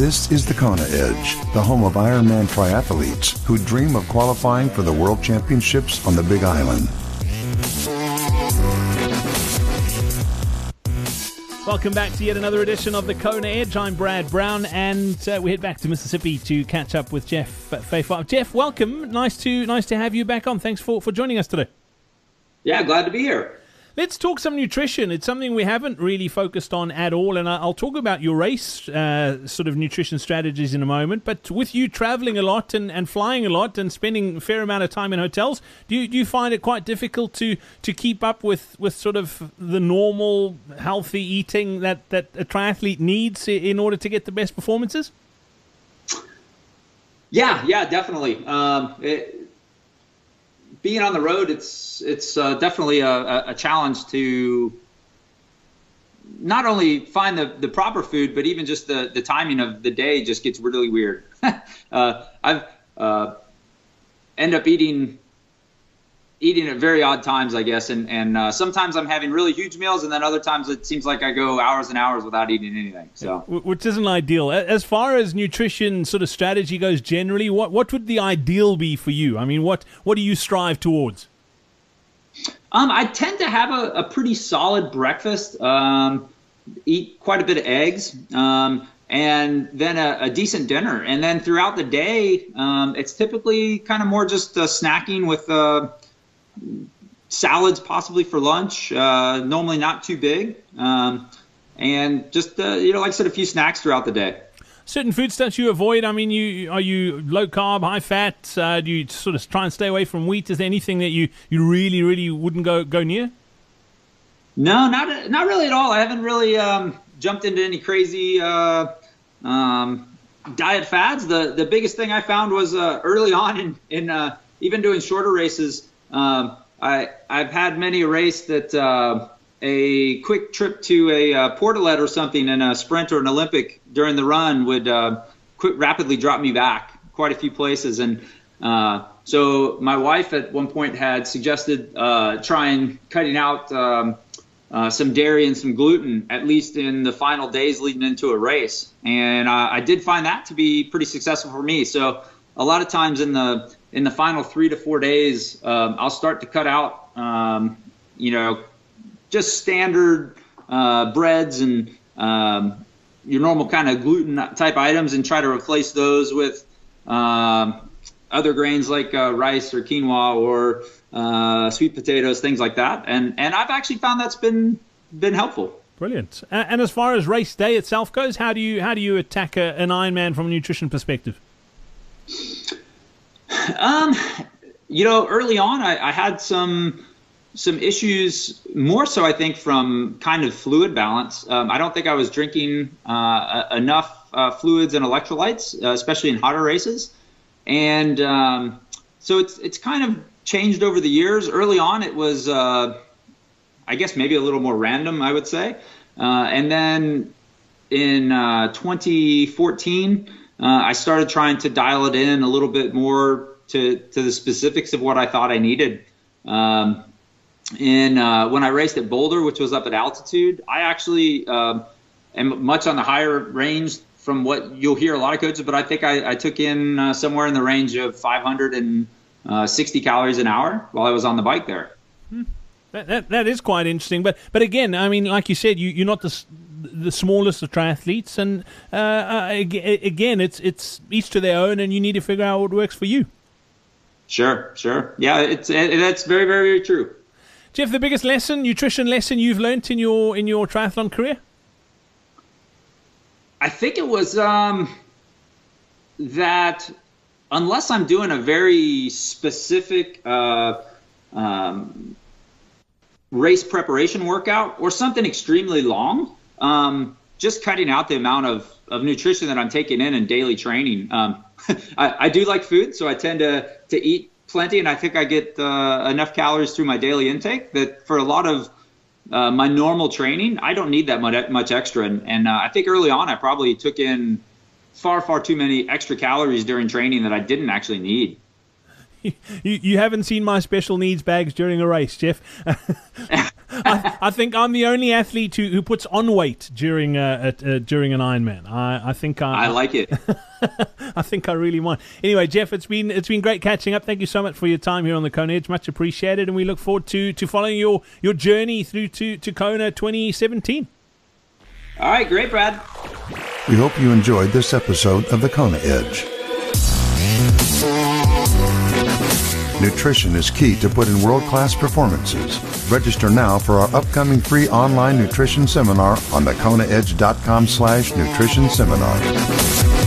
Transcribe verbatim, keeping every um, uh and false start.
This is the Kona Edge, the home of Ironman triathletes who dream of qualifying for the World Championships on the Big Island. Welcome back to yet another edition of the Kona Edge. I'm Brad Brown, and uh, we head back to Mississippi to catch up with Jeff Fafard. Jeff, welcome. Nice to nice to have you back on. Thanks for, for joining us today. Yeah, glad to be here. Let's talk some nutrition. It's something we haven't really focused on at all, and I'll talk about your race uh, sort of nutrition strategies in a moment. But with you traveling a lot and, and flying a lot and spending a fair amount of time in hotels, do you, do you find it quite difficult to, to keep up with, with sort of the normal healthy eating that, that a triathlete needs in order to get the best performances? Yeah, yeah, definitely. Um, it, being on the road, it's it's uh, definitely a, a challenge to not only find the, the proper food, but even just the, the timing of the day just gets really weird. uh, I've uh, end up eating eating at very odd times, I guess, and and uh, sometimes I'm having really huge meals, and then other times it seems like I go hours and hours without eating anything. So, which isn't ideal. As far as nutrition sort of strategy goes, generally, what what would the ideal be for you? I mean, what what do you strive towards? Um, I tend to have a, a pretty solid breakfast. Um, eat quite a bit of eggs. Um, and then a, a decent dinner. And then throughout the day, um, it's typically kind of more just uh, snacking with uh, salads possibly for lunch, uh, normally not too big, um, and just, uh, you know, like I said, a few snacks throughout the day. Certain foodstuffs you avoid? I mean, you are you low carb, high fat? Uh, do you sort of try and stay away from wheat? Is there anything that you, you really, really wouldn't go, go near? No, not not really at all. I haven't really um, jumped into any crazy uh, um, diet fads. The the biggest thing I found was uh, early on in, in uh, even doing shorter races, Um, I, I've had many a race that uh, a quick trip to a uh, portalet or something in a sprint or an Olympic during the run would uh, quick, rapidly drop me back quite a few places. And uh, so my wife at one point had suggested uh, trying cutting out um, uh, some dairy and some gluten, at least in the final days leading into a race. And uh, I did find that to be pretty successful for me. So a lot of times in the in the final three to four days, um, I'll start to cut out, um, you know, just standard uh, breads and um, your normal kind of gluten type items, and try to replace those with um, other grains like uh, rice or quinoa or uh, sweet potatoes, things like that. And and I've actually found that's been been helpful. Brilliant. And as far as race day itself goes, how do you how do you attack a, an Ironman from a nutrition perspective? Um, you know, early on, I, I had some some issues, more so I think from kind of fluid balance. Um, I don't think I was drinking uh, enough uh, fluids and electrolytes, uh, especially in hotter races. And um, so it's it's kind of changed over the years. Early on, it was, uh, I guess, maybe a little more random, I would say. Uh, and then in uh, twenty fourteen, Uh, I started trying to dial it in a little bit more to, to the specifics of what I thought I needed. Um, and uh, when I raced at Boulder, which was up at altitude, I actually uh, am much on the higher range from what you'll hear a lot of coaches, but I think I, I took in uh, somewhere in the range of five hundred sixty calories an hour while I was on the bike there. Hmm. That, that that is quite interesting. But but again, I mean, like you said, you, you're not the the smallest of triathletes, and uh, uh, again, it's it's each to their own, and you need to figure out what works for you. Sure, sure, yeah, it's it, that's very, very, very true. Jeff, the biggest lesson, nutrition lesson you've learnt in your in your triathlon career? I think it was um, that unless I'm doing a very specific uh, um, race preparation workout or something extremely long, um, just cutting out the amount of, of nutrition that I'm taking in in daily training. Um, I, I do like food, so I tend to, to eat plenty, and I think I get uh, enough calories through my daily intake that for a lot of uh, my normal training, I don't need that much, much extra. And, and uh, I think early on I probably took in far, far too many extra calories during training that I didn't actually need. You, you haven't seen my special needs bags during a race, Jeff. I, I think I'm the only athlete who, who puts on weight during uh, uh, during an Ironman. I, I think I, I like it. I think I really might. Anyway, Jeff, it's been it's been great catching up. Thank you so much for your time here on the Kona Edge. Much appreciated, and we look forward to, to following your, your journey through to, to Kona twenty seventeen. All right, great, Brad. We hope you enjoyed this episode of the Kona Edge. Nutrition is key to put in world-class performances. Register now for our upcoming free online nutrition seminar on the kona edge dot com slash nutrition seminar.